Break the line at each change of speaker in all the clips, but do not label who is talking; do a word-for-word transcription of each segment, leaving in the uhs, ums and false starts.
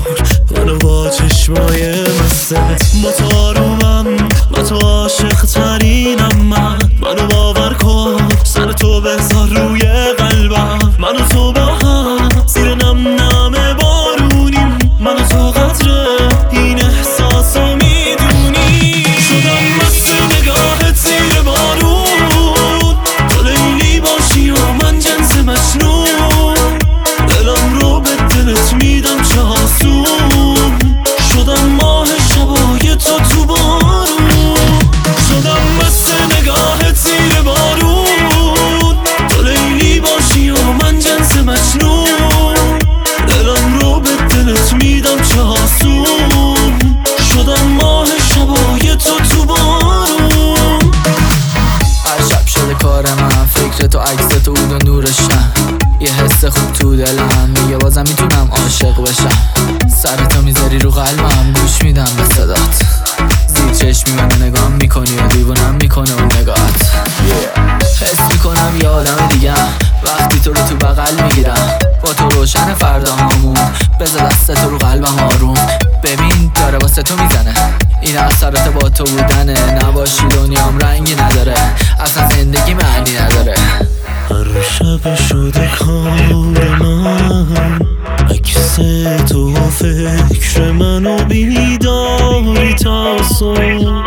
منو با چشمای مستت. با تو آرومم، با تو عاشق ترینم. من منو باور کن، سر تو بذار روی قلبم. من و تو با هم زیر نم نم بارونیم. من و تو قدر این احساسو میدونی. شدم مست نگاهت زیر بارون، تو لیلی باشی و من جنس مجنون. دلم رو به دلت میدم چه آسون. شدم ماه شبای تو تو بارون. شدم مست نگاهت زیر بارون، تو لیلی باشی و من جنس مجنون. دلم رو به دلت میدم چه آسون. شدم ماه شبای تو تو بارون.
هر شب شده کار من، فکر تو عکس تو بود و نورشم. یه حس خوب تو دلم میگه بازم میتونم عاشق بشم. سر تو میذاری رو قلبم، گوش میدم به صدات. زیر چشمی منو نگاه میکنی و دیوونم میکنه اون نگاهت. حس میکنم یه آدم دیگم وقتی تو رو تو بغل میگیرم. با تو روشن فردا همون، بذار دست تو رو قلبم آروم. ببین داره واسه تو میزنه، این اثرات با تو بودنه. نباشی دنیام رنگی نداره، اصلا زندگی معنی نداره.
هر شب شده کار من، عکس تو و فکر منو بیداری تا صبح.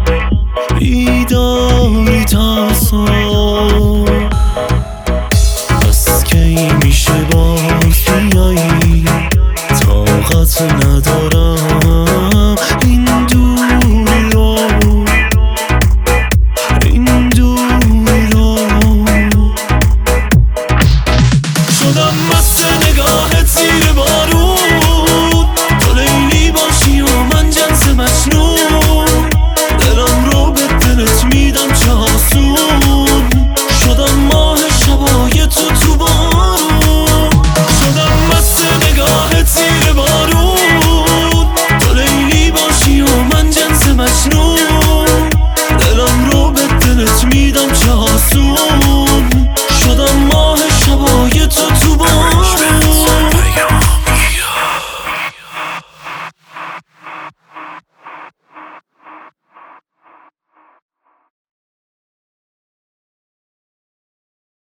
بیداری تا صبح. پس کی میشه باز بیایی؟ طاقت نداری